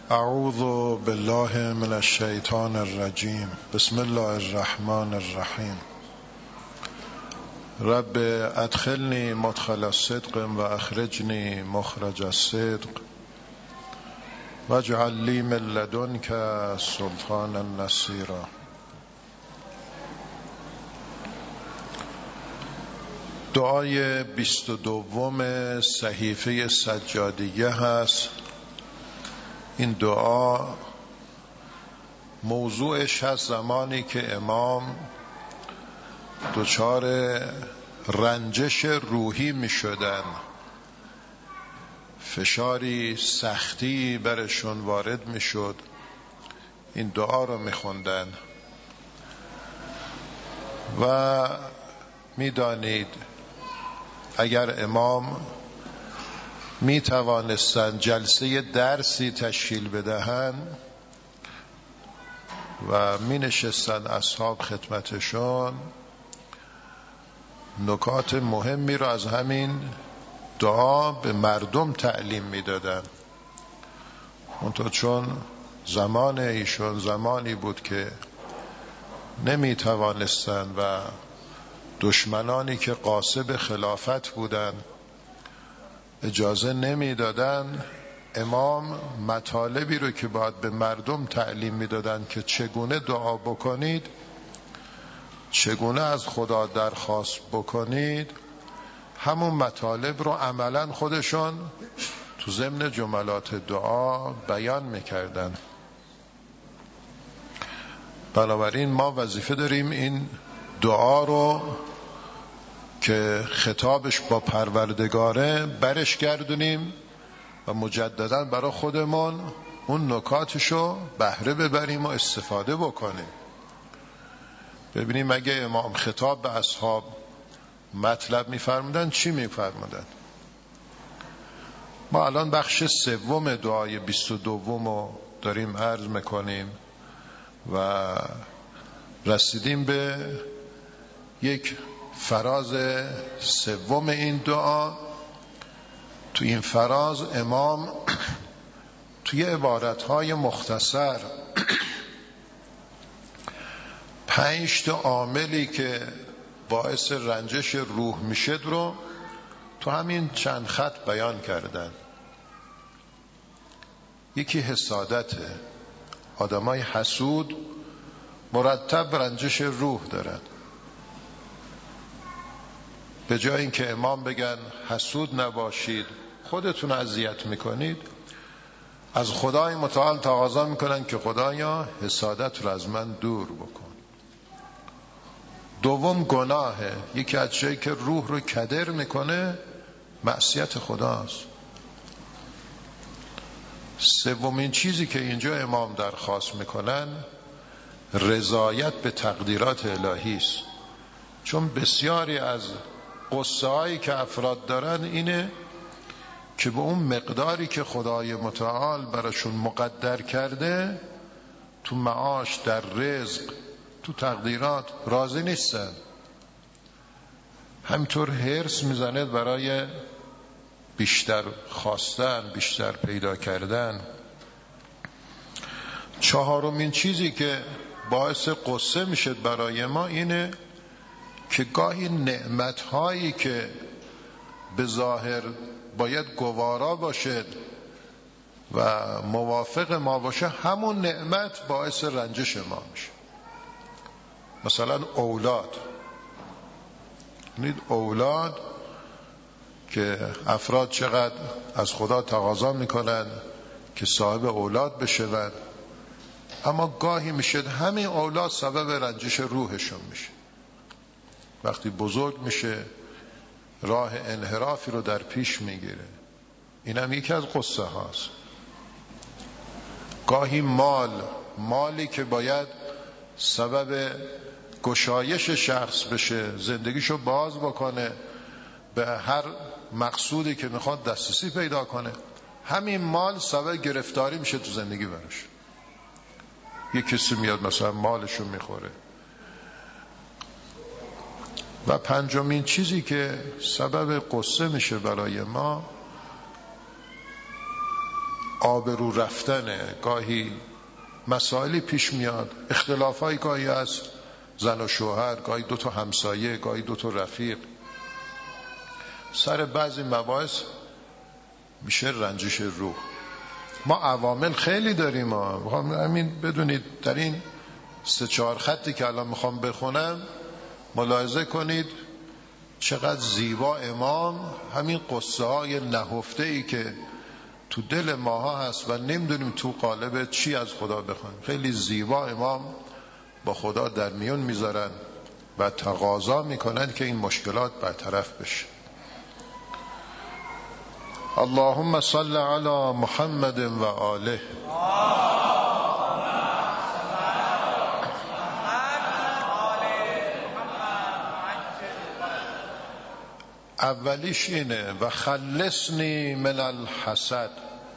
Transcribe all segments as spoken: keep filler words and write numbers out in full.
اعوذ بالله من الشیطان الرجیم. بسم الله الرحمن الرحیم. رب ادخلنی مدخل صدق و اخرجنی مخرج الصدق واجعل لی من لدنک سلطانا نصیرا. دعای بیست و دوم صحیفه سجادیه هست. این دعا موضوعش هست زمانی که امام دچار رنجش روحی می شدن، فشاری سختی برشون وارد می شد، این دعا رو می خوندن و می دانید اگر امام می توانستند جلسه درسی تشکیل بدهن و می نشستند اصحاب خدمتشون، نکات مهمی رو از همین دعا به مردم تعلیم می دادن. اونطور چون زمان ایشون زمانی بود که نمی توانستند و دشمنانی که غاصب خلافت بودند اجازه نمی دادن، امام مطالبی رو که باید به مردم تعلیم می دادن که چگونه دعا بکنید، چگونه از خدا درخواست بکنید، همون مطالب رو عملا خودشون تو ضمن جملات دعا بیان می کردن. بنابراین ما وظیفه داریم این دعا رو که خطابش با پروردگاره برش گردونیم و مجددا برای خودمون اون نکاتشو بهره ببریم و استفاده بکنیم. ببینیم اگه امام خطاب به اصحاب مطلب میفرمودن چی میفرمودن. ما الان بخش سوم دعای بیست و دوم رو داریم عرض میکنیم و رسیدیم به یک فراز سوم این دعا. تو این فراز امام توی عبارتهای مختصر پنج تا عاملی که باعث رنجش روح میشه رو تو همین چند خط بیان کردن. یکی حسادته، آدمای حسود مرتب رنجش روح دارن. به جای اینکه امام بگن حسود نباشید، خودتون اذیت میکنید، از خدای متعال تقاضا میکنن که خدایا حسادت رو از من دور بکن. دوم گناهه، یکی از چیزی که روح رو کدر میکنه معصیت خداست. سومین چیزی که اینجا امام درخواست میکنن رضایت به تقدیرات الهی است، چون بسیاری از قصه هایی که افراد دارن اینه که به اون مقداری که خدای متعال براشون مقدر کرده تو معاش، در رزق، تو تقدیرات راضی نیستن. همینطور حرص میزنه برای بیشتر خواستن، بیشتر پیدا کردن. چهارمین چیزی که باعث قصه میشه برای ما اینه که گاهی نعمت‌هایی که به ظاهر باید گوارا باشد و موافق ما باشه، همون نعمت باعث رنجش ما میشه. مثلا اولاد، اولاد که افراد چقدر از خدا تقاضا میکنن که صاحب اولاد بشون، اما گاهی میشه همین اولاد سبب رنجش روحشون میشه. وقتی بزرگ میشه راه انحرافی رو در پیش میگیره. این هم یکی از قصه هاست. گاهی مال، مالی که باید سبب گشایش شخص بشه، زندگیشو باز بکنه به هر مقصودی که میخواد دسترسی پیدا کنه، همین مال سبب گرفتاری میشه تو زندگی براش. یک کسی میاد مثلا مالشو میخوره. و پنجمین چیزی که سبب قصه میشه برای ما آبرو رفتنه، گاهی مسائلی پیش میاد، اختلافای گاهی از زن و شوهر، گاهی دو تا همسایه، گاهی دو تا رفیق، سر بعضی مباحث میشه رنجش روح. ما عوامل خیلی داریم، ما همین بدونید در این سه چهار خطی که الان میخوام بخونم ملاحظه کنید چقدر زیبا امام همین قصه های نهفته ای که تو دل ماها هست و نمیدونیم تو قالب چی از خدا بخوایم، خیلی زیبا امام با خدا در میون میذارن و تقاضا میکنن که این مشکلات برطرف بشه. اللهم صل علی محمد و آله. اولیش اینه و خلصنی من الحسد،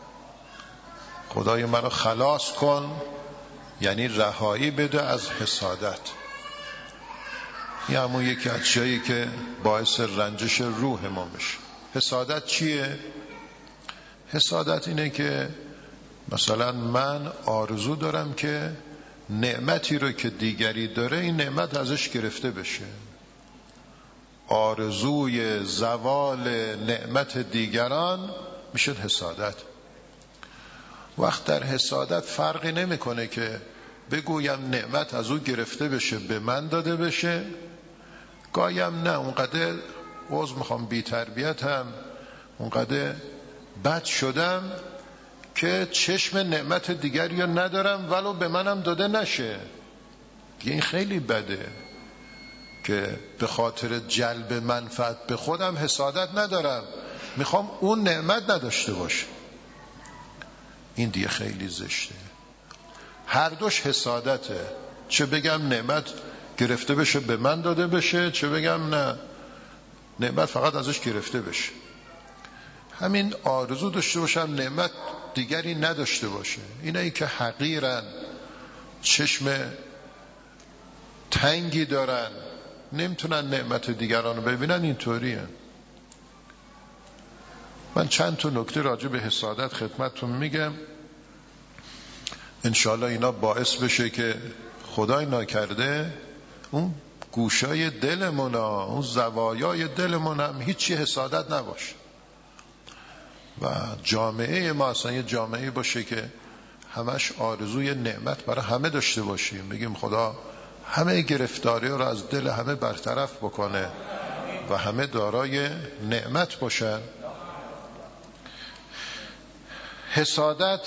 خدای منو خلاص کن، یعنی رهایی بده از حسادت. این همون یکی از چیزایی که باعث رنجش روح ما میشه. حسادت چیه؟ حسادت اینه که مثلا من آرزو دارم که نعمتی رو که دیگری داره این نعمت ازش گرفته بشه. آرزوی زوال نعمت دیگران میشه حسادت. وقت در حسادت فرقی نمیکنه که بگویم نعمت از او گرفته بشه به من داده بشه، گایم نه اونقدر عوض میخوام بی تربیتم، اونقدر بد شدم که چشم نعمت دیگری رو ندارم ولو به منم داده نشه. این خیلی بده که به خاطر جلب منفعت به خودم حسادت ندارم، میخوام اون نعمت نداشته باشه. این دیگه خیلی زشته. هر دوش حسادته، چه بگم نعمت گرفته بشه به من داده بشه، چه بگم نه نعمت فقط ازش گرفته بشه. همین آرزو داشته باشم نعمت دیگری نداشته باشه. اینایی که حقیرن، چشم تنگی دارن، نمیتونن نعمت دیگران رو ببینن، اینطوریه. من چند تا نکته راجع به حسادت خدمتتون میگم، انشاءالله اینا باعث بشه که خدای ناکرده اون گوشای دلمون، اون زوایای دلمون هم هیچی حسادت نباشه و جامعه ما اصلا یه جامعه باشه که همش آرزوی نعمت برای همه داشته باشیم، بگیم خدا همه گرفتاری رو از دل همه برطرف بکنه و همه دارای نعمت باشن. حسادت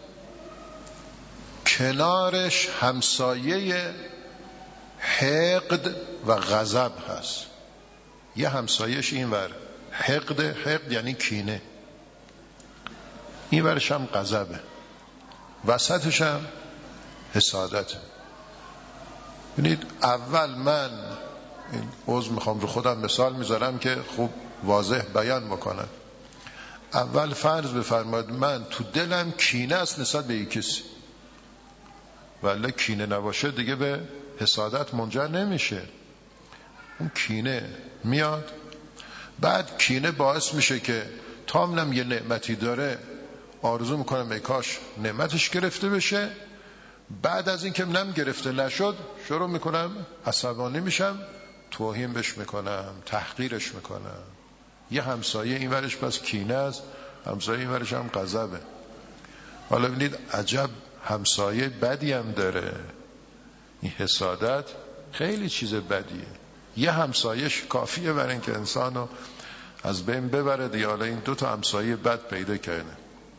کنارش همسایه حقد و غضب هست. یه همسایش این ور حقد، حقد یعنی کینه، این ورش هم غضبه، وسطش هم حسادت. ببینید اول من این عذر میخوام رو خودم مثال میذارم که خوب واضح بیان بکنم. اول فرض بفرمایید من تو دلم کینه است نسبت به یک کسی، ولی کینه نباشه دیگه به حسادت منجر نمیشه. اون کینه میاد، بعد کینه باعث میشه که تامنم یه نعمتی داره آرزو میکنم ای کاش نعمتش گرفته بشه، بعد از این که نم گرفته نشد شروع میکنم عصبانی میشم، توهین بهش میکنم، تحقیرش میکنم. یه همسایه این ورش پس کینه است، همسایه این ورش هم غضبه. حالا ببینید عجب همسایه بدی هم داره. این حسادت خیلی چیز بدیه. یه همسایش کافیه برای اینکه انسانو از بین ببره دیگه، حالا این دو تا همسایه بد پیدا کرده.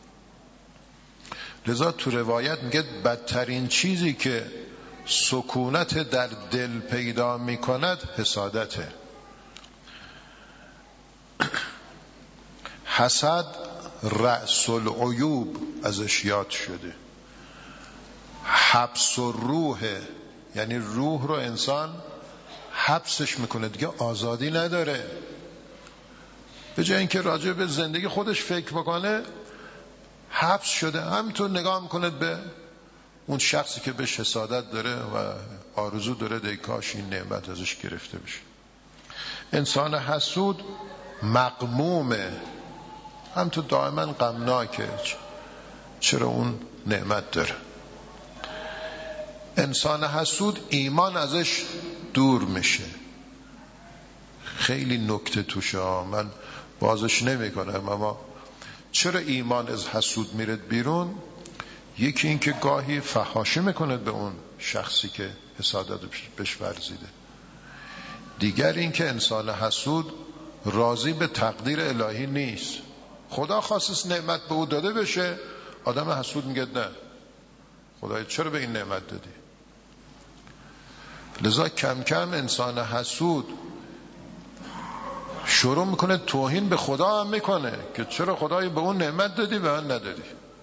لذا تو روایت میگه بدترین چیزی که سکونت در دل پیدا میکند حسادته. حسد رأس العیوب ازش یاد شده. حبس الروح، یعنی روح رو انسان حبسش میکنه دیگه، آزادی نداره. به جای اینکه راجع به زندگی خودش فکر بکنه حبس شده. همینطور نگاه میکنه به اون شخصی که بهش حسادت داره و آرزو داره دیگه کاش این نعمت ازش گرفته بشه. انسان حسود مغمومه، همینطور دائما غمناکه. چرا اون نعمت داره. انسان حسود ایمان ازش دور میشه. خیلی نکته توشه ها، من بازش نمی کنم، اما چرا ایمان از حسود میرد بیرون؟ یکی این که گاهی فحاشی میکنه به اون شخصی که حسادت بهش ورزیده. دیگر این که انسان حسود راضی به تقدیر الهی نیست. خدا خواست نعمت به او داده بشه، آدم حسود میگه نه خدای چرا به این نعمت دادی؟ لذا کم کم انسان حسود شروع میکنه توهین به خدا هم میکنه که چرا خدای به اون نعمت دادی به من ندادی.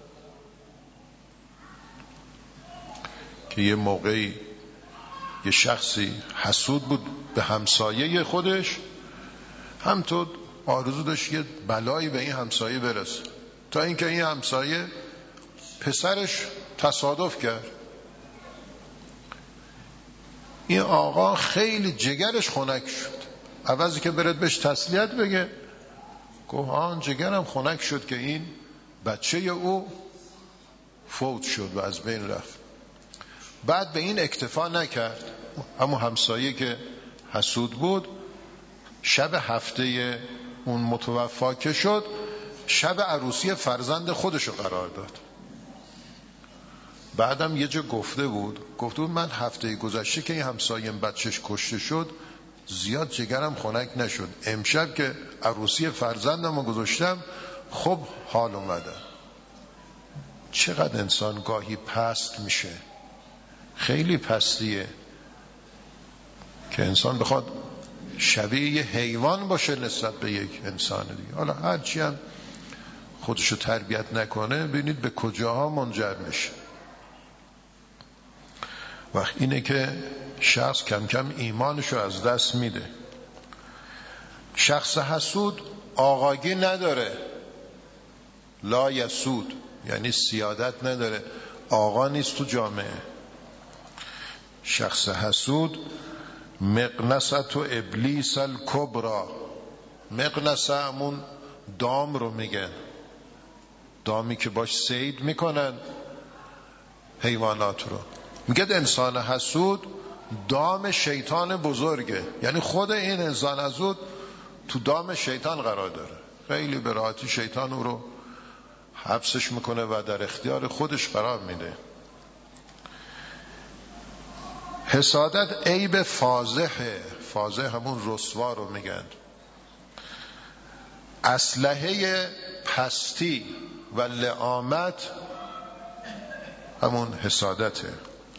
که یه موقعی یه شخصی حسود بود به همسایه خودش، همطور آرزو داشت یه بلایی به این همسایه برسه، تا اینکه این همسایه پسرش تصادف کرد. این آقا خیلی جگرش خنک شد، عوضی که برد بهش تسلیت بگه گفت آن جگرم خنک شد که این بچه او فوت شد و از بین رفت. بعد به این اکتفا نکرد، همون همسایه که حسود بود شب هفته اون متوفا که شد شب عروسی فرزند خودشو قرار داد. بعدم یه جا گفته بود گفته بود من هفته گذشته که این همسایه بچهش کشته شد زیاد جگرم خنک نشد، امشب که عروسی فرزندم رو گذاشتم خب حال اومده. چقدر انسان گاهی پست میشه، خیلی پستیه که انسان بخواد شبیه یه حیوان باشه نسبت به یک انسان دیگه. حالا هرچی هم خودشو تربیت نکنه ببینید به کجاها منجر میشه. وقت اینه که شخص کم کم ایمانشو از دست میده. شخص حسود آقاگی نداره، لا یسود یعنی سیادت نداره، آقا نیست تو جامعه. شخص حسود مقنصت و ابلیس الکبرى، مقنصه همون دام رو میگن، دامی که باش صید میکنن حیوانات رو. میگه انسان حسود دام شیطان بزرگه، یعنی خود این انسان حسود تو دام شیطان قرار داره. خیلی به راحتی شیطان او رو حبسش میکنه و در اختیار خودش قرار میده. حسادت عیب فاضحه، فاضح همون رسوا رو میگن. اسلحه پستی و لعامت همون حسادته.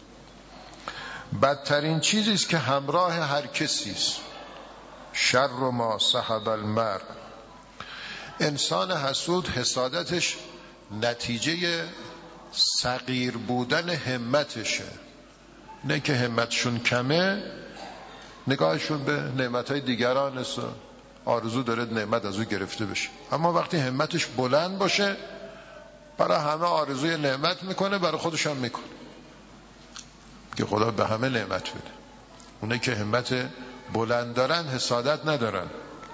بدترین چیزی است که همراه هر کسی است، شر ما صحب المرء. انسان حسود حسادتش نتیجه صغیر بودن همتشه، نه که همتشون کمه نگاهشون به نعمتهای دیگران است، آرزو داره نعمت از او گرفته بشه. اما وقتی همتش بلند باشه برای همه آرزوی نعمت میکنه، برای خودش هم میکنه که خدا به همه نعمت بده. اونه که همت بلند دارن حسادت ندارن.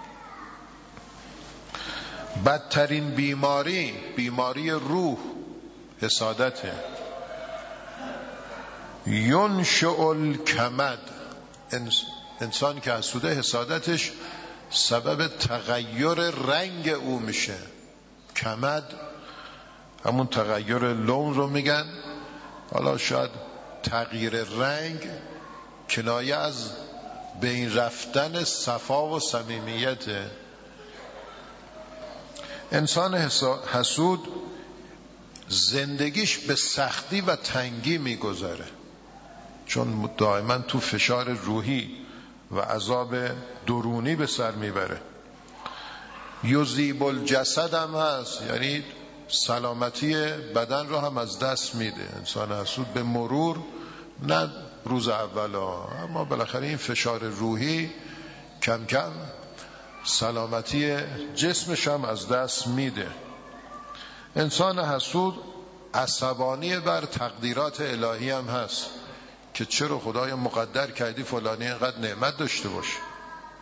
بدترین بیماری بیماری روح حسادته. ینشئ الکمد، انسان که حسوده حسادتش سبب تغییر رنگ او میشه. کمد همون تغییر لون رو میگن. حالا شاید تغییر رنگ کنایه از بین رفتن صفا و صمیمیته. انسان حسود زندگیش به سختی و تنگی میگذره، چون دائما تو فشار روحی و عذاب درونی به سر میبره. یذیب الجسد هم هست، یعنی سلامتی بدن رو هم از دست میده. انسان حسود به مرور، نه روز اولا، اما بالاخره این فشار روحی کم کم سلامتی جسمش هم از دست میده. انسان حسود عصبانی بر تقدیرات الهی هم هست که چرا خدای مقدر کردی فلانی اینقدر نعمت داشته باشه.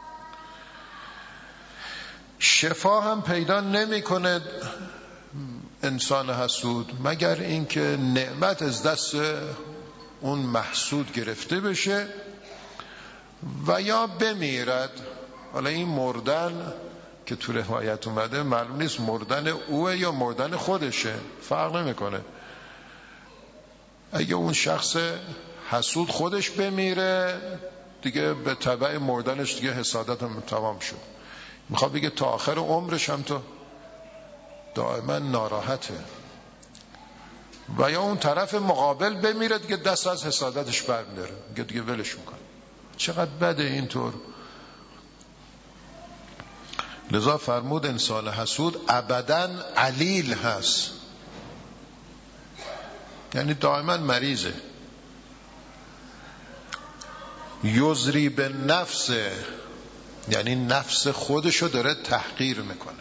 شفا هم پیدا نمی کنه انسان حسود؟ مگر اینکه نعمت از دست اون محسود گرفته بشه و یا بمیرد. حالا این مردن که تو روایت اومده معلوم نیست مردن اوه یا مردن خودشه، فرق نمیکنه. اگه اون شخص حسود خودش بمیره دیگه به تبع مردنش دیگه حسادت هم تمام شد. میخواد بگه تا آخر عمرش هم تو دائما ناراحته. و یا اون طرف مقابل بمیره دیگه دست از حسادتش برمی‌داره، دیگه دیگه ولش میکنه. چقدر بده اینطور. لذا فرمود انسان حسود ابداً علیل هست، یعنی دائما مریضه. یزری به نفسه، یعنی نفس خودشو داره تحقیر میکنه.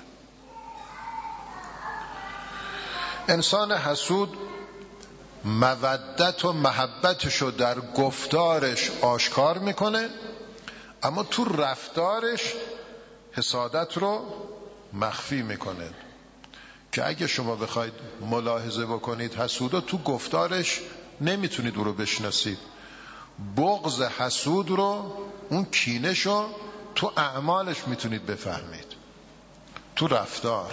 انسان حسود مودت و محبتشو در گفتارش آشکار میکنه، اما تو رفتارش حسادت رو مخفی میکنه. که اگه شما بخواید ملاحظه بکنید حسودا تو گفتارش نمیتونید او رو بشناسید. بغض حسود رو، اون کینشو تو اعمالش میتونید بفهمید، تو رفتار.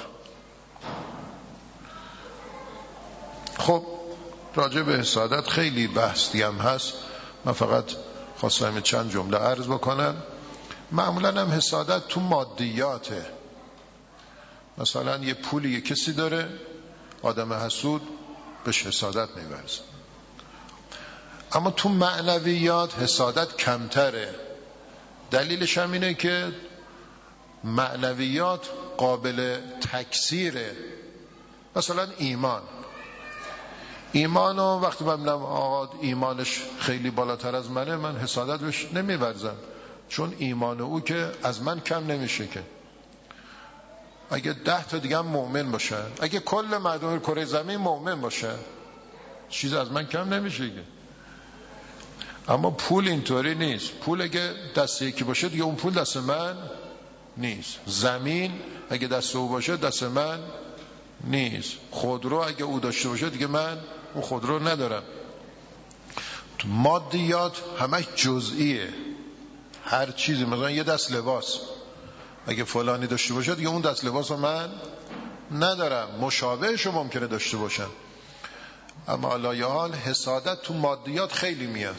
خب راجع به حسادت خیلی بحثی هم هست، من فقط خواستم چند جمله عرض بکنم. معمولا هم حسادت تو مادیاته. مثلا یه پولی یه کسی داره، آدم حسود بهش حسادت می‌ورزه. اما تو معنویات حسادت کمتره. دلیلش هم اینه که معنویات قابل تکثیره. مثلا ایمان ایمانو وقتی من میگم آقا ایمانش خیلی بالاتر از منه، من حسادت بهش نمی‌ورزم، چون ایمان او که از من کم نمیشه. که اگه ده تا دیگه هم مؤمن باشن، اگه کل مردم کره زمین مؤمن باشن، چیز از من کم نمیشه که. اما پول اینطوری نیست. پول اگه دست یکی باشه دیگه اون پول دست من نیست. زمین اگه دست او باشه دست من نیست. خودرو اگه او داشته باشه دیگه من اون خودرو ندارم. مادیات همش جزئیه. هر چیزی، مثلا یه دست لباس اگه فلانی داشته باشه دیگه اون دست لباس رو من ندارم، مشابهش رو ممکنه داشته باشم. اما علایه حال حسادت تو مادیات خیلی میاد.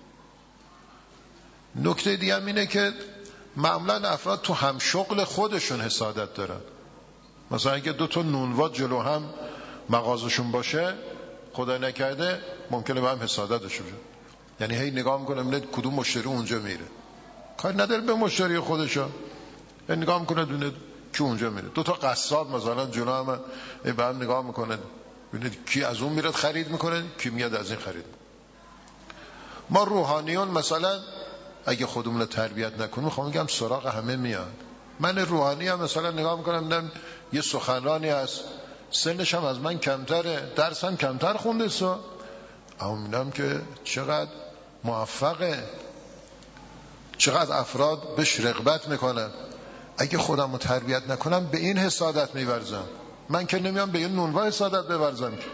نکته دیگه هم اینه که معمولا افراد تو هم شغل خودشون حسادت دارن. مثلا اگه دو تا نونواد جلو هم مغازشون باشه، خدا نکرده ممکنه به هم حسادت داشته باشه. یعنی هی نگاه میکنه ببینه کدوم مشتری اونجا میره، کاری نداره به مشتری خودشو، نگاه میکنه دونه کی اونجا میره. دو تا قصاب مثلا جلو هم به هم نگاه میکنه ببینید کی از اون میاد خرید میکنه، کی میاد از این خرید. ما روحانیون مثلا اگه خودمون رو تربیت نکنیم، میخوام بگم سراغ همه میاد. من روحانی هم مثلا نگاه میکنم دیدم یه سخنرانی هست، سنش هم از من کمتره، درس هم کمتر خونده سو، اما میدم که چقدر موفقه، چقدر افراد بهش رغبت میکنن. اگه خودم رو تربیت نکنم به این حسادت میورزم. من که نمیام به این نونوا حسادت بورزم که.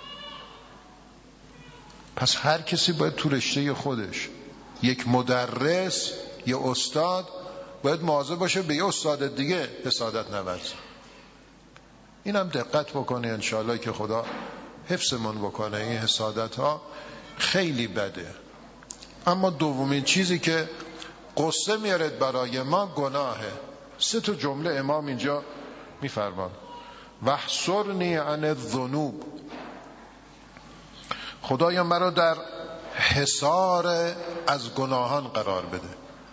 پس هر کسی باید تو رشته خودش، یک مدرس، یه استاد باید مواظب باشه به یه استاد دیگه حسادت نورزه. اینم دقت بکنه انشاءالله که خدا حفظمون بکنه. این حسادت ها خیلی بده. اما دومین چیزی که قصه میارد برای ما گناهه. سه تا جمله امام اینجا میفرمان: وحصرنی عن الذنوب، خدایا مرا در حصار از گناهان قرار بده.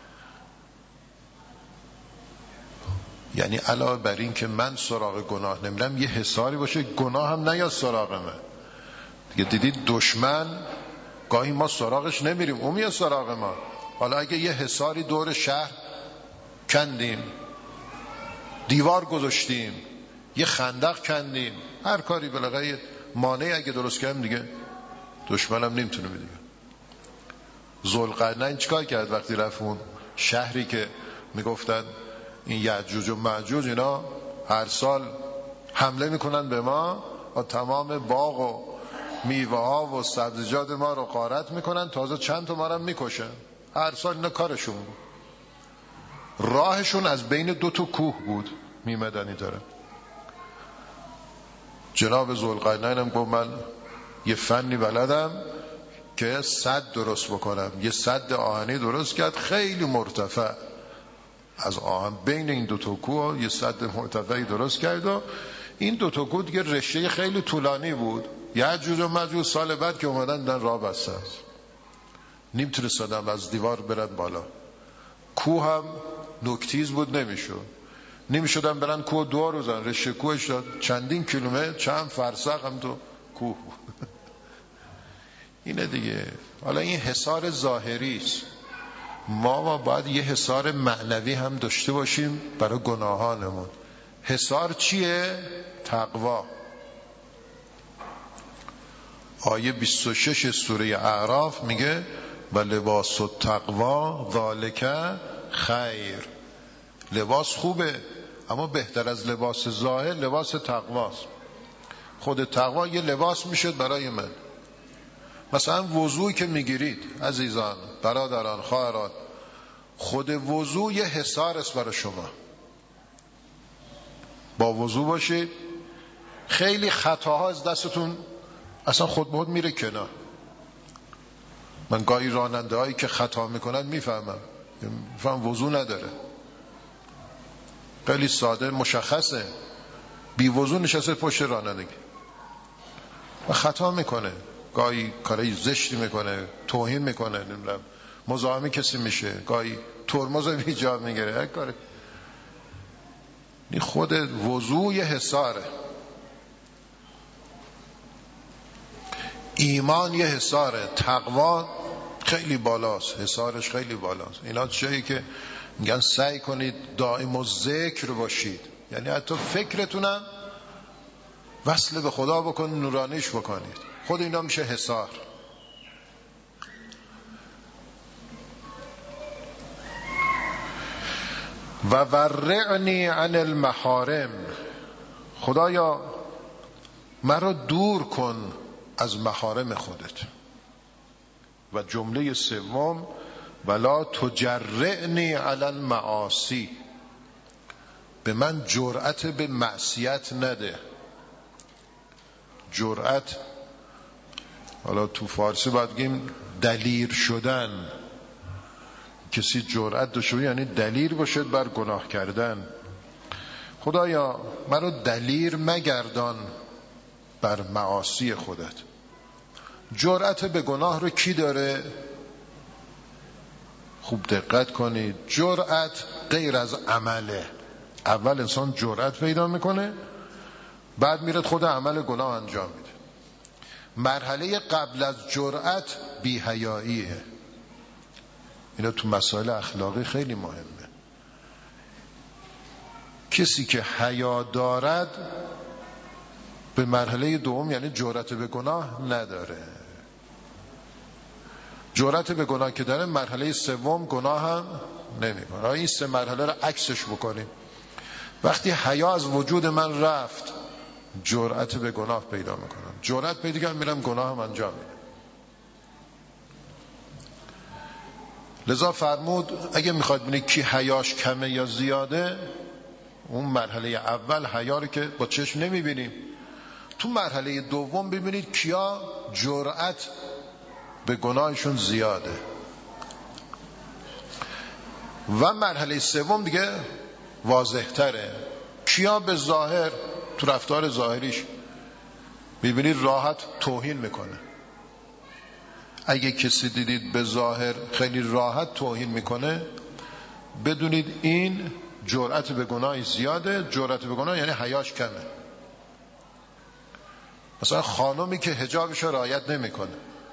یعنی علاوه بر این که من سراغ گناه نمیرم، یه حصاری باشه گناه هم نیاد سراغ من. دیگه دیدید دشمن گاهی ما سراغش نمیریم، اون میاد سراغ ما. حالا اگه یه حصاری دور شهر کندیم، دیوار گذاشتیم، یه خندق کندیم، هر کاری بالاخره مانعی اگه درست کردیم دیگه دشمنم نمیتونه بده. ذوالقرنین چیکار کرد وقتی رفت اون شهری که میگفتن این یأجوج و مأجوج اینا هر سال حمله میکنن به ما، با تمام باغ و میوه ها و سبزیجات ما رو غارت میکنن، تازه چند تا ما رو میکشن. هر سال اینا کارشون بود. راهشون از بین دو تا کوه بود میمدنی داره. جناب ذوالقرنین هم گفت من یه فنی بلدم که سد درست بکنم. یه سد آهنی درست کرد خیلی مرتفع از آهن، بین این دو تا کوه یه سد مرتفعی درست کرد و این دو تا کوه دیگه رشته خیلی طولانی بود. یأجوج و مأجوج سال بعد که اومدن دن راه بسته است، نمیتونستن از دیوار برن بالا. کوه هم نوکتیز بود، نمیشد نمیشدن برن کوه دو روزن. رشته کوهش داد چندین کیلومتر، چند فرسخ هم تو کوه بود. اینه دیگه. حالا این حصار ظاهری است. ما باید یه حصار معنوی هم داشته باشیم برای گناهانمون. حصار چیه؟ تقوا. آیه بیست و شش سوره اعراف میگه و لباس التقوا ذالک خیر. لباس خوبه، اما بهتر از لباس ظاهر لباس تقواست. خود تقوا یه لباس میشد برای من. مثلا وضوعی که میگیرید عزیزان، برادران، خواهران، خود وضوع یه حصار است برای شما. با وضوع باشید، خیلی خطاها از دستتون اصلا خود به خود میره کنار. من گاهی راننده هایی که خطا میکنن میفهمم، میفهم وضوع نداره. خیلی ساده مشخصه، بی وضوع نشسته پشت رانندگی و خطا میکنه. گاهی کارای زشتی میکنه، توهین میکنه، نمیدونم مزاحم کسی میشه، گاهی ترمز بی جا میگیره، هر کاری. این خود وضوع یه حصاره. ایمان یه حصاره. تقوا خیلی بالاست، حصارش خیلی بالاست. اینا چیزی که میگن سعی کنید دائم الذکر باشید، یعنی حتی فکرتونم وصل به خدا بکنید، نورانیش بکنید. خود اینا میشه حصار. و ورعنی عن المحارم. خدایا مرا دور کن از محارم خودت. و جمله سوم ولا تجرعنی علی المعاصی. به من جرأت به معصیت نده. جرأت، حالا تو فارسی باید بگیم دلیر شدن. کسی جرأت داشته یعنی دلیر باشد بر گناه کردن. خدایا مرا دلیر مگردان بر معاصی خودت. جرأت به گناه رو کی داره؟ خوب دقت کنید. جرأت غیر از عمله. اول انسان جرأت پیدا میکنه، بعد میره خود عمل گناه انجام میده. مرحله قبل از جرأت بی‌حیاییه. اینا تو مسائل اخلاقی خیلی مهمه. کسی که حیا دارد به مرحله دوم یعنی جرأت به گناه نداره. جرأت به گناه که داره مرحله سوم گناه هم نمیکنه. این سه مرحله رو عکسش بکنیم. وقتی حیا از وجود من رفت، جرأت به گناه پیدا میکنم. جرأت پیدا کنم میرم گناه هم انجام میدم. لذا فرمود اگه میخواد ببینید کی حیاش کمه یا زیاده، اون مرحله اول حیا رو که با چشم نمیبینیم، تو مرحله دوم ببینید کیا جرأت به گناهشون زیاده. و مرحله سوم دیگه واضح تره. کیا به ظاهر تو رفتار ظاهریش ببینید راحت توهین میکنه. اگه کسی دیدید به ظاهر خیلی راحت توهین میکنه، بدونید این جرأت به گناه زیاده. جرأت به گناه یعنی حیاش کمه. مثلا خانومی که حجابش رو رعایت نمیکنه،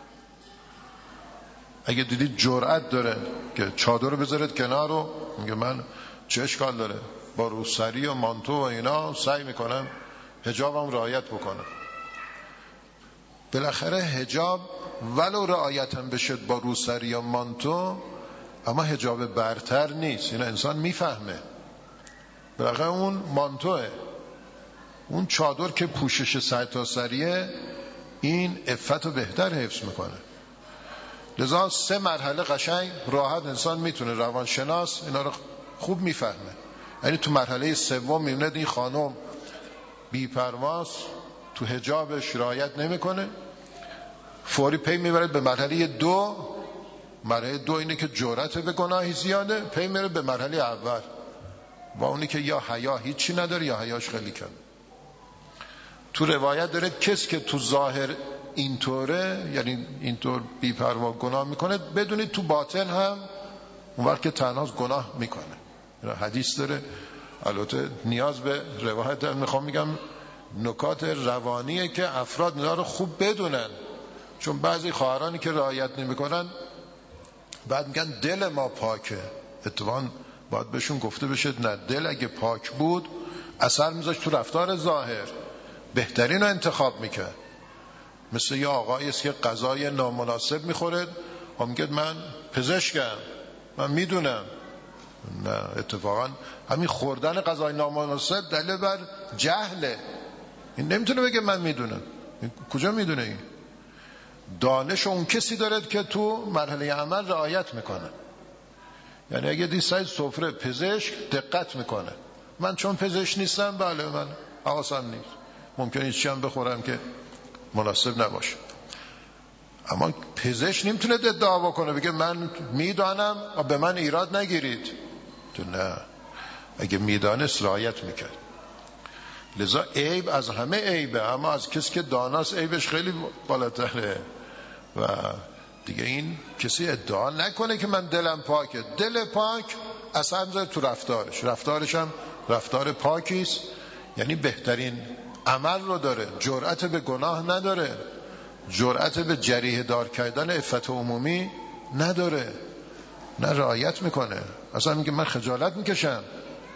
اگه دیدید جرأت داره که چادر رو بذارید کنار رو میگه من چه اشکال داره، با روسری و مانتو و اینا سعی میکنم حجابم رعایت بکنم. بالاخره حجاب ولو رعایت هم بشد با روسری یا مانتو، اما حجاب برتر نیست. اینا انسان میفهمه. بالاخره اون مانتوه، اون چادر که پوشش سر تا سریه این عفت رو بهتر حفظ میکنه. لذا سه مرحله قشنگ راحت انسان میتونه، روانشناس اینا رو خوب میفهمه. یعنی تو مرحله سوم میبینه این خانم بی‌پرواست، تو حجابش رعایت نمیکنه، فوری پی میبره به مرحله دو. مرحله دو اینه که جرأت به گناهی زیاده، پی میبره به مرحله اول با اونی که یا حیا هیچی نداره یا حیاش خیلی کم. تو روایت داره کسی که تو ظاهر اینطوره، یعنی اینطور بی‌پروا گناه میکنه، بدونید تو باطن هم اون وقت که تنهاست گناه میکنه. حدیث داره، البته نیاز به روایت داره، میخوام میگم نکات روانیه که افراد اینا رو خوب بدونن. چون بعضی خواهرانی که رعایت نمیکنن بعد میگن دل ما پاکه. اتفاقا باید بهشون گفته بشه نه، دل اگه پاک بود اثر میذاشت تو رفتار ظاهر، بهترین رو انتخاب میکرد. مثل یه آقایی است که غذای نامناسب میخوره و میگه من پزشکم، من میدونم. نه، اتفاقا همین خوردن غذای نامناسب دلیل بر جهله. این نمیتونه بگه من میدونم. کجا میدونه؟ این دانش اون کسی داره که تو مرحله عمل رعایت میکنه. یعنی اگه دی سایز سفره پزشک دقت میکنه، من چون پزشک نیستم بله من حواسم نیست، ممکنه چیزی هم بخورم که مناسب نباشه. اما پزشک نمیتونه ادعا بکنه بگه من میدانم و به من ایراد نگیرید. تو نه، اگه میدانست رعایت میکرد. لذا عیب از همه عیبه، اما از کسی که داناست عیبش خیلی بالاتره. و دیگه این کسی ادعا نکنه که من دلم پاکه. دل پاک اثر میذاره تو رفتارش، رفتارش هم رفتار پاکیست، یعنی بهترین عمل رو داره، جرأت به گناه نداره، جرأت به جریحه دار کردن عفت عمومی نداره، نه رعایت میکنه. اصلا میگه من خجالت میکشم.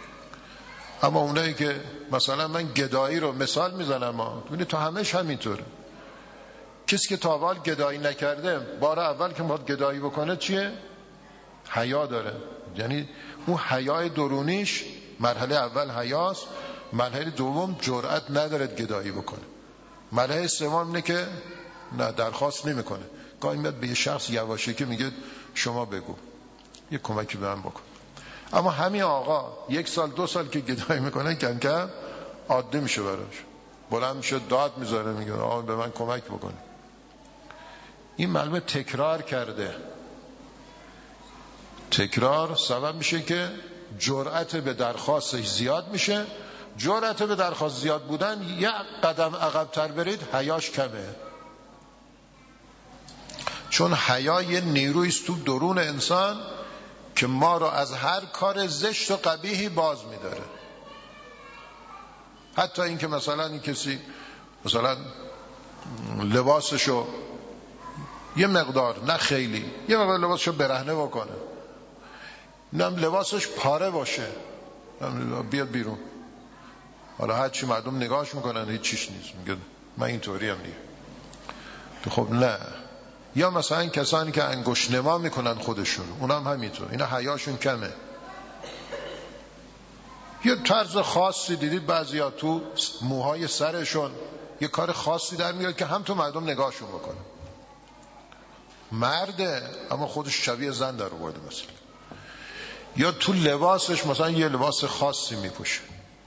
اما اونایی که مثلا من گدایی رو مثال میزنم، ما ببینید تو همش همینطوره. کسی که تا اول گدایی نکرده بار اول که میخواد گدایی بکنه چیه؟ حیا داره. یعنی اون حیای درونیش مرحله اول حیاست، مرحله دوم جرأت نداره گدایی بکنه، مرحله سوم اینه که نه درخواست نمیکنه. گاهی میاد به یه شخص یواشکی که میگه شما بگو، یه کمکی به من بکن. اما همین آقا یک سال دو سال که گدایی میکنه کم کم عادی میشه براش، بلند میشه داد میذاره، میگه آقا به من کمک بکن. این معلومه تکرار کرده. تکرار سبب میشه که جرأت به درخواستش زیاد میشه. جرأت به درخواست زیاد بودن، یک قدم عقب تر برید حیاش کمه. چون حیا یه نیرویی است تو درون انسان که ما رو از هر کار زشت و قبیحی باز میداره. حتی این که مثلا این کسی مثلا لباسشو یه مقدار، نه خیلی، یه مقدار لباسشو برهنه بکنه، نم لباسش پاره باشه، بیاد بیرون، حالا هر چی مردم نگاهش میکنن هیچ چیش نیست، میگه من اینطوری هم دیگه. خب نه. یا مثلا کسانی که انگشت نما میکنن خودشون، اونم همینطور، اینا حیاشون کمه. یه طرز خاصی دیدید بعضیا تو موهای سرشون یه کار خاصی در میاد که هم تو مردم نگاهشون بکنه. مرده اما خودش شبیه زن در آورده مثلا. یا تو لباسش مثلا یه لباس خاصی میپوشه،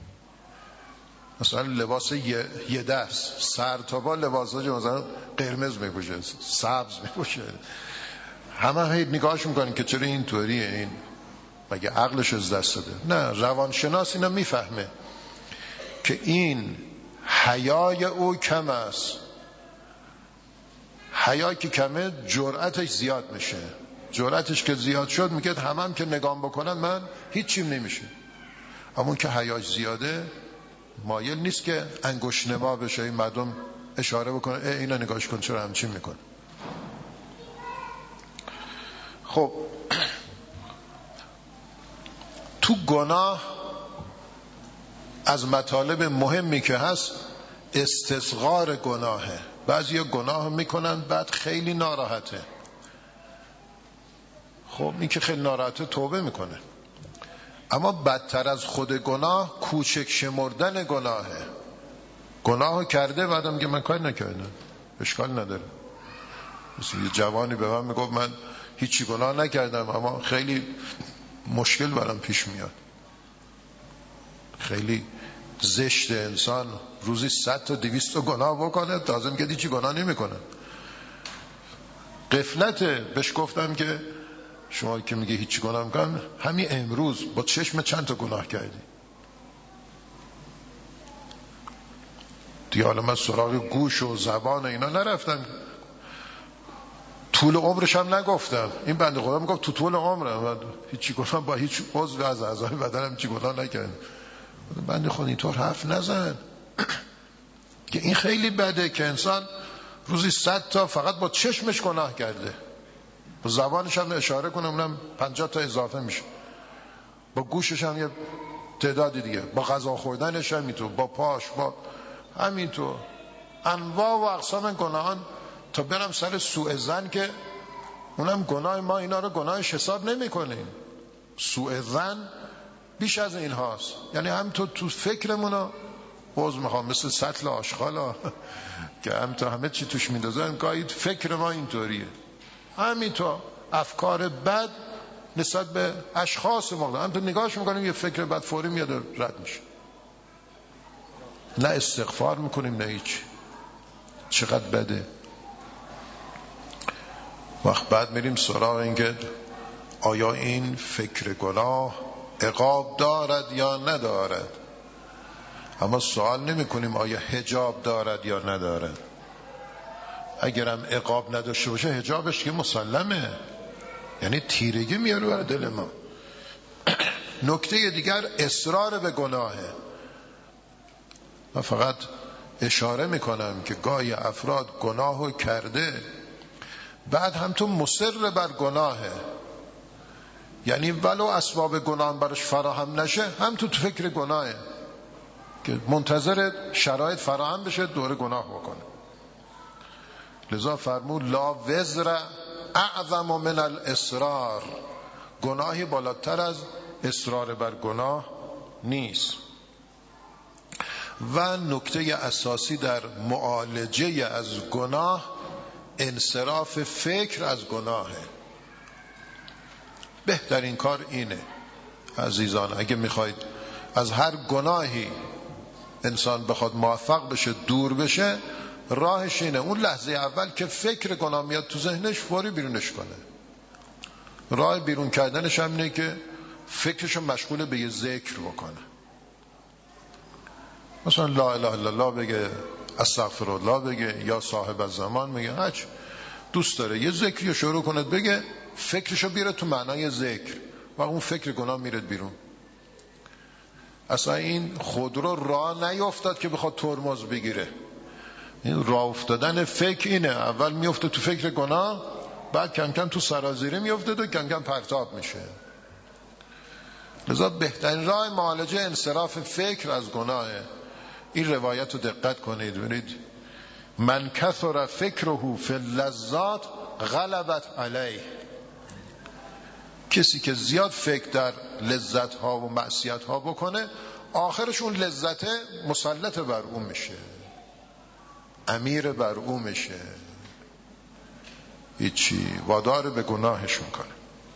مثلا لباس یه, یه دست سر تا با لباساش مثلا قرمز میپوشه، سبز میپوشه، همه هی نگاهش میکنن که چرا این طوریه، این مگه عقلش از دست داده؟ نه، روانشناس اینا میفهمه که این حیای او کم است. حیا که کمه جرأتش زیاد میشه. جرأتش که زیاد شد میگه همم هم که نگام بکنن من هیچیم نمیشه. اما که حیاش زیاده مایل نیست که انگشت نما بشه، این مردم اشاره بکنه ای اینا نگاهش کن چرا همچین میکنه. خب تو گناه از مطالب مهمی که هست استصغار گناهه. بعضی گناه میکنن بعد خیلی ناراحته. خب این که خیلی ناراحته توبه میکنه. اما بدتر از خود گناه کوچک شمردن گناهه. گناهو کرده بعدم که من کاری نکردم، اشکال نداره. مثل یه جوانی به من میگفت من هیچی گناه نکردم اما خیلی مشکل برام پیش میاد. خیلی زشت انسان روزی صد تا دویست تا گناه بکنه، تازه میگه هیچی گناه نمیکنه. غفلته. بهش گفتم که شما که میگه هیچی گناه میکنم، همین امروز با چشم چند تا گناه کردی؟ دیگه حالا من سراغ گوش و زبان اینا نرفتم، طول عمرش هم نگفتم. این بنده خدا میگفت تو طول عمرم هیچی گناه با هیچ عضو از اعضای بدنم هیچی گناه نکردم. بنده خدا اینطور حرف نزن که این خیلی بده که انسان روزی صد تا فقط با چشمش گناه کرده، با زبانش هم اشاره کنه اونم پنجاه تا اضافه میشه، با گوشش هم یه تعدادی دیگه، با غذا خوردنش هم اینطور، با پاش، با همینطور انواع و اقسام گناهان، تا برم سر سوء ظن که اونم گناه. ما اینا رو گناهش حساب نمی کنیم. سوء ظن بیش از این هاست. یعنی هم تو تو فکرمونو باز میخوام مثل سطل آشغالا که هم تا همه چی توش میندازن، گاهی فکر ما اینطوریه. همینطور افکار بد نسبت به اشخاص ما، هم تو نگاهش میکنیم یه فکر بد فوری میاد رد میشه، نه استغفار میکنیم نه هیچ. چقدر بده. وقت بعد میریم سراغ این که آیا این فکر گناه عقاب دارد یا ندارد. اما سوال نمی کنیم آیا حجاب دارد یا ندارد. اگرم عقاب نداشته باشه حجابش که مسلمه، یعنی تیرگی میاره بر دل ما. نکته دیگر اصرار به گناهه. من فقط اشاره میکنم که گاهی افراد گناهو کرده بعد هم تو مصر بر گناهه، یعنی ولو اسباب گناه برش فراهم نشه هم تو فکر گناهه که منتظر شرایط فراهم بشه دوره گناه بکنه. لذا فرمود لا وزر اعظم من الاصرار، گناهی بالاتر از اصرار بر گناه نیست. و نکته اساسی در معالجه از گناه انصراف فکر از گناهه. بهترین کار اینه عزیزان، اگه میخواید از هر گناهی انسان بخواد موفق بشه دور بشه، راهش اینه اون لحظه اول که فکر گناه میاد تو ذهنش فوری بیرونش کنه. راه بیرون کردنش هم اینه که فکرشو مشغول به یه ذکر بکنه. مثلا لا اله الا الله بگه، استغفرالله بگه، یا صاحب الزمان میگه، هرچی دوست داره یه ذکری شروع کنه بگه، فکرشو بیاره تو معنای ذکر و اون فکر گناه میره بیرون. اصلا این خودرو راه نیفتاد که بخواد ترمز بگیره. این راه افتادن فکر اینه، اول میفته تو فکر گناه، بعد کم کم تو سرازیری میفته و کم کم پرتاب میشه. لذا بهترین راه معالجه انصراف فکر از گناهه. این روایت رو دقت کنید، ببینید من کثر فکره فی اللذات غلبت علیه. کسی که زیاد فکر در لذت ها و معصیت ها بکنه، آخرش اون لذت مسلط بر اون میشه، امیر بر اون میشه، هیچی وادار به گناهش میکنه.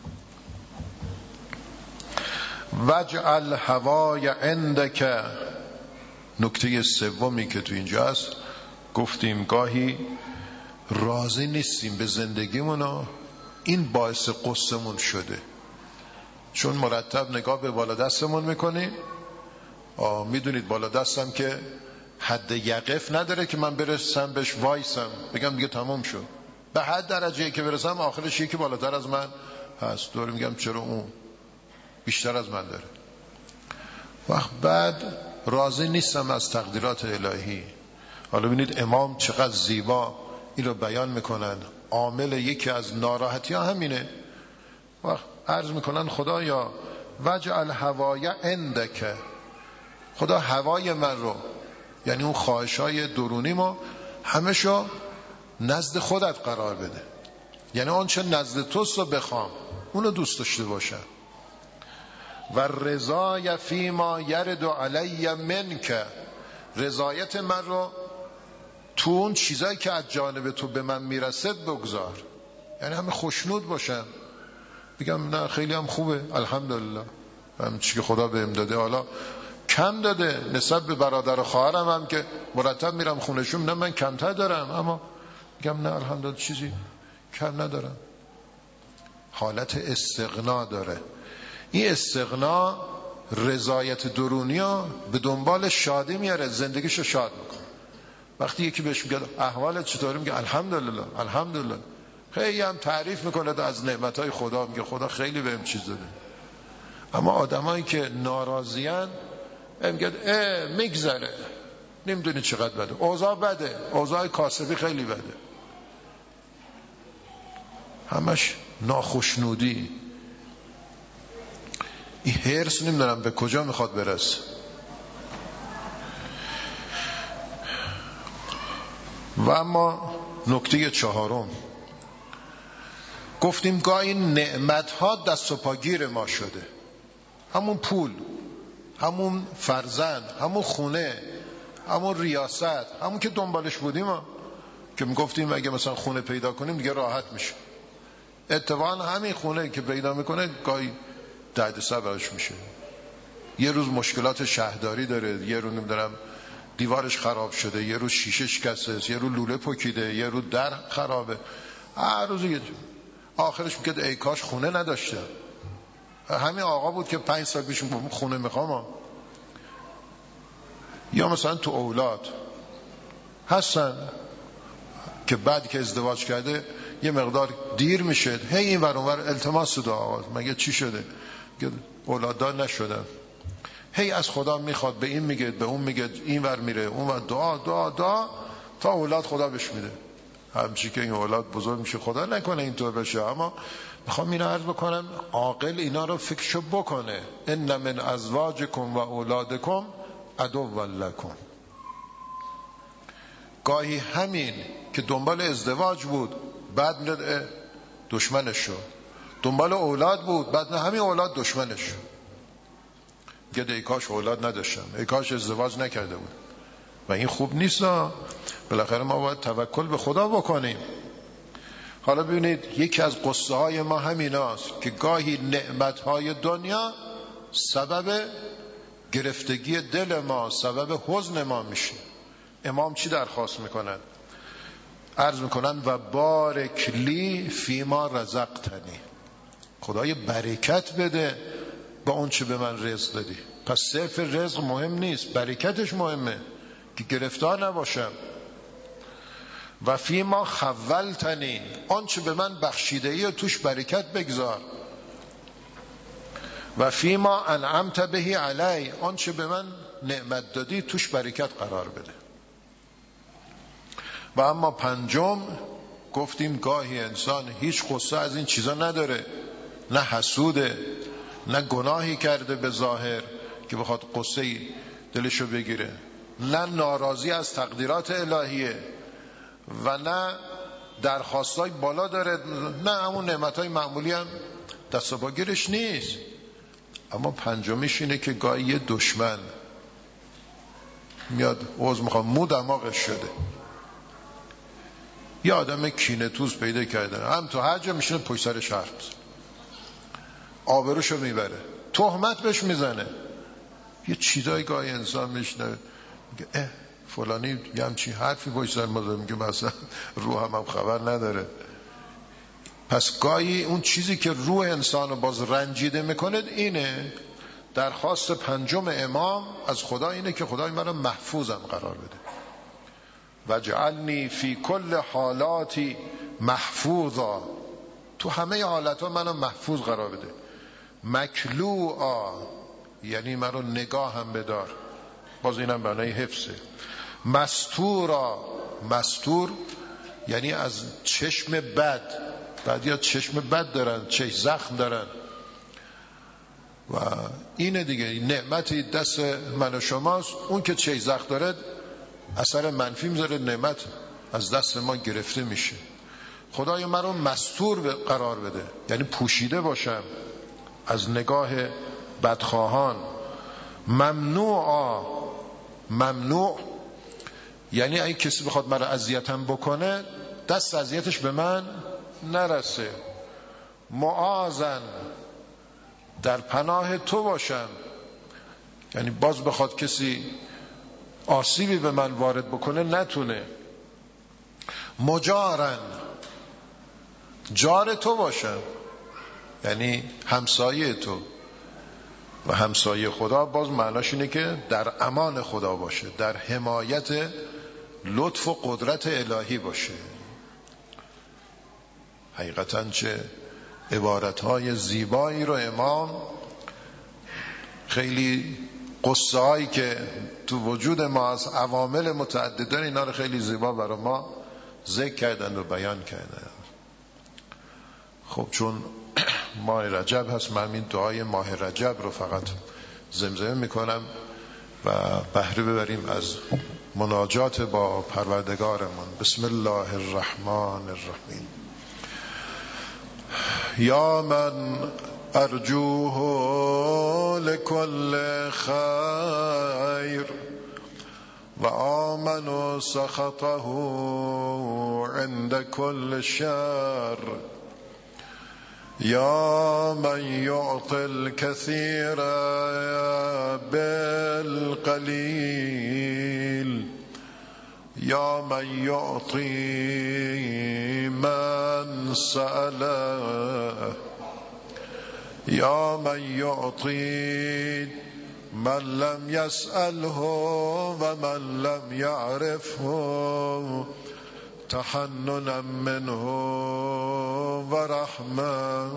وجعل هوای عندک. نکته سومی که تو اینجا هست، گفتیم گاهی راضی نیستیم به زندگیمونو، این باعث قصمون شده، چون مرتب نگاه به بالا دستمون میکنیم. آه میدونید بالا دستم که حد یقف نداره که من برسم بهش وایسم بگم دیگه تمام شد. به حد درجه که برسم آخرش یکی بالاتر از من هست، دوره میگم چرا اون بیشتر از من داره. وقت بعد راضی نیستم از تقدیرات الهی. حالا ببینید امام چقدر زیبا این رو بیان میکنن. عامل یکی از ناراحتی ها همینه. وقت عرض میکنن خدایا وجعل هوای عندک، خدا هوای من رو، یعنی اون خواهشای درونیمو همشو نزد خودت قرار بده. یعنی اون چه نزد توست رو بخوام، اونو دوست داشته باشم. و رضای فیما یرد علی منک، رضایت من رو تو اون چیزایی که از جانب تو به من میرسد بگذار. یعنی همه خوشنود باشم، بگم نه خیلی هم خوبه الحمدلله، هم چی که خدا بهم داده. حالا کم داده نسبت به برادر و خواهرم هم که مرتب میرم خونشون، نه من کمتر دارم، اما بگم نه الحمدلله چیزی کم ندارم. حالت استغنا داره. این استغنا رضایت درونی ها به دنبال شادی میاره، زندگیشو شاد میکنه. وقتی یکی بهش میگه احوالت چطوره، میگه الحمدلله الحمدلله، خیلی هم تعریف میکنه از نعمتهای خدا، میگه خدا خیلی بهم چیز داده. اما آدمایی که ناراضیان میگه اه میگذره، نمیدونی چقدر بده، اوضاع بده، اوضاع کاسبی خیلی بده، همش ناخشنودی. این حرص نمیدونم به کجا میخواد برسه. و اما نکته چهارم، گفتیم گاهی نعمت ها دست و پاگیر ما شده، همون پول، همون فرزند، همون خونه، همون ریاست، همون که دنبالش بودیم ها. که میگفتیم اگه مثلا خونه پیدا کنیم دیگه راحت میشه. اتفاقا همین خونه که پیدا میکنه گاهی دردسر براش میشه. یه روز مشکلات شهرداری داره، یه روز نمیدونم دیوارش خراب شده، یه روز شیشه شکسته، یه روز لوله پکیده، یه روز در خرابه، هر روز یه آخرش میگه ای کاش خونه نداشته. همین آقا بود که پنج سال پیش خونه میخوام. یا مثلا تو اولاد هستن که بعد که ازدواج کرده یه مقدار دیر میشه، هی این ور اون ور التماس دعا، مگه چی شده؟ اولاددار نشدن، هی از خدا میخواد، به این میگه به اون میگه، این ور میره اون ور، دعا دعا دعا تا اولاد خدا بهش میده. همچی که این اولاد بزرگ میشه، خدا نکنه اینطور بشه. اما میخوام اینو عرض بکنم عاقل اینا رو فکرشو بکنه. ان من ازواجکم و اولادکم عدو لکم. گاهی همین که دنبال ازدواج بود بعد میاد دشمنش شد، دنبال اولاد بود بعد همین اولاد دشمنش شد. گه ای کاش اولاد نداشتم، ای کاش ازدواج نکرده بود. و این خوب نیست. بالاخره ما باید توکل به خدا بکنیم. حالا ببینید یکی از قصه های ما همین است که گاهی نعمت های دنیا سبب گرفتگی دل ما، سبب حزن ما میشه. امام چی درخواست میکنن؟ عرض میکنن و بارک لی فیما رزقتنی، خدای برکت بده با اون چه به من رزق دادی. پس صرف رزق مهم نیست، برکتش مهمه که گرفتار نباشم. و فیما خولتنی، آن چه به من بخشیده ای توش برکت بگذار. و فیما انعمت بهی علی، آن چه به من نعمت دادی توش برکت قرار بده. و اما پنجم گفتیم گاهی انسان هیچ قصه از این چیزا نداره، نه حسوده، نه گناهی کرده به ظاهر که بخواد قصه دلشو بگیره، نه ناراضی از تقدیرات الهیه و نه درخواستای بالا داره، نه همون نعمتای معمولی هم دست و پاگیرش نیست. اما پنجمیش اینه که گاهی یه دشمن میاد عوض میخوام مو دماغش شده، یه آدم کینه توز پیدا کردن، هم تو هر جا میشینه پشت سرش حرف میزنه، آبروشو میبره، تهمت بهش میزنه. یه چیزای گاهی انسان میشنه میگه اه فلانی یه همچین حرفی پشت سر ما زده، میگه مثلا روح هم, هم خبر نداره. پس گاهی اون چیزی که روح انسان رو باز رنجیده میکنه اینه. درخواست پنجم امام از خدا اینه که خدای من رو محفوظم قرار بده. و جعلنی فی کل حالاتی محفوظا، تو همه حالتها منو محفوظ قرار بده. مکلوعا یعنی منو نگاه هم بدار، باز اینم معنی حفظه. مستورا، مستور یعنی از چشم بد، بعضیا چشم بد دارن، چشم زخم دارن و اینه دیگه. نعمتی دست من و شماست، اون که چشم زخم داره اثر منفی میذاره، نعمت از دست ما گرفته میشه. خدای من رو مستور قرار بده، یعنی پوشیده باشم از نگاه بدخواهان. ممنوعا ممنوع یعنی اگه کسی بخواد مرا اذیتم بکنه دست اذیتش به من نرسه. معاذن در پناه تو باشم، یعنی باز بخواد کسی آسیبی به من وارد بکنه نتونه. مجارن جار تو باشم، یعنی همسایه تو، و همسایه خدا باز معناش اینه که در امان خدا باشه، در حمایت لطف و قدرت الهی باشه. حقیقتاً چه عبارتهای زیبایی رو امام، خیلی قصه هایی که تو وجود ما از عوامل متعدده اینا رو خیلی زیبا برای ما ذکر کردن و بیان کردن. خب چون ماه رجب هست، من این دعای ماه رجب رو فقط زمزمه میکنم و بهره ببریم از مناجات با پروردگارمون. بسم الله الرحمن الرحیم. یا من ارجوه لكل خیر و آمن سخطه عند كل شر. یا من یعطی الكثیر بالقلیل یا من یعطی من سأله یا من یعطی من لم یسأله و من لم یعرفه تحننا منه و رحمه.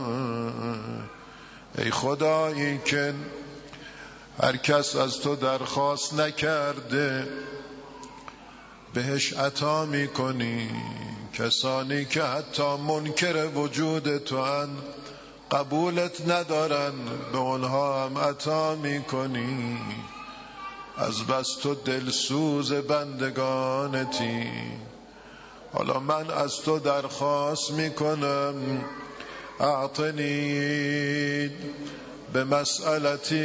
ای خدایی که هر کس از تو درخواست نکرده بهش عطا میکنی، کسانی که حتی منکر وجود تو ان قبولت ندارن به اونها هم عطا میکنی. از بس تو دلسوز بندگانتی. حالا من از تو درخواست میکنم اعطنی به مسئلتی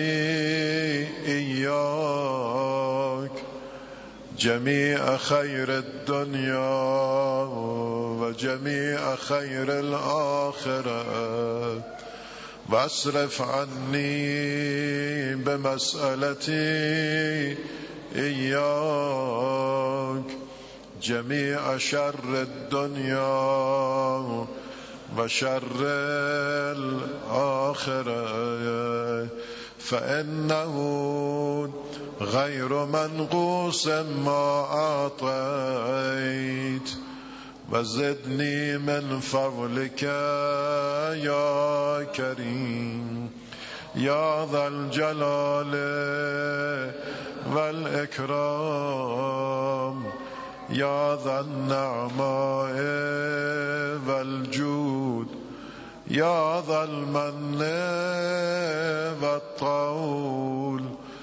ایاک جمیع خیر الدنیا و جمیع خیر الاخره و اصرف عنی به مسئلتی ایاک جمیع شر الدنیا و شر الاخره فانه غیر منقوص ما اعطیت و زدنی من فضلک یا کریم یا ذا الجلال والاکرام یا ذا النعماء والجود یا ذا المن والطول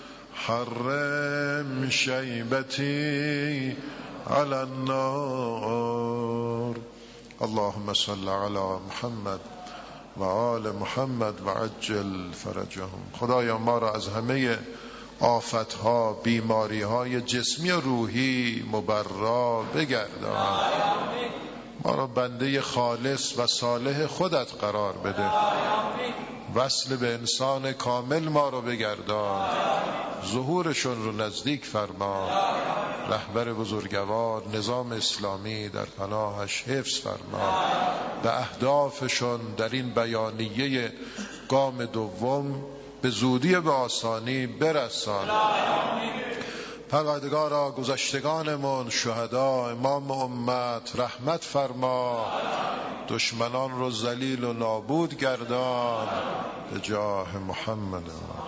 حرم شیبتی على النار. اللهم صل على محمد و آل محمد و عجل فرجهم. خدایا ما را از همه آفتها، بیماریهای جسمی و روحی مبرا بگردان. ما را بنده خالص و صالح خودت قرار بده. وصل به انسان کامل ما رو بگردان. ظهورشون رو نزدیک فرما. رهبر بزرگوار نظام اسلامی در پناهش حفظ فرما. به اهدافشون در این بیانیه گام دوم به زودی به آسانی برسان. پروردگارا گذشتگانمون، شهدا، امام امت رحمت فرما. دشمنان رو ذلیل و نابود گردان به جاه محمد.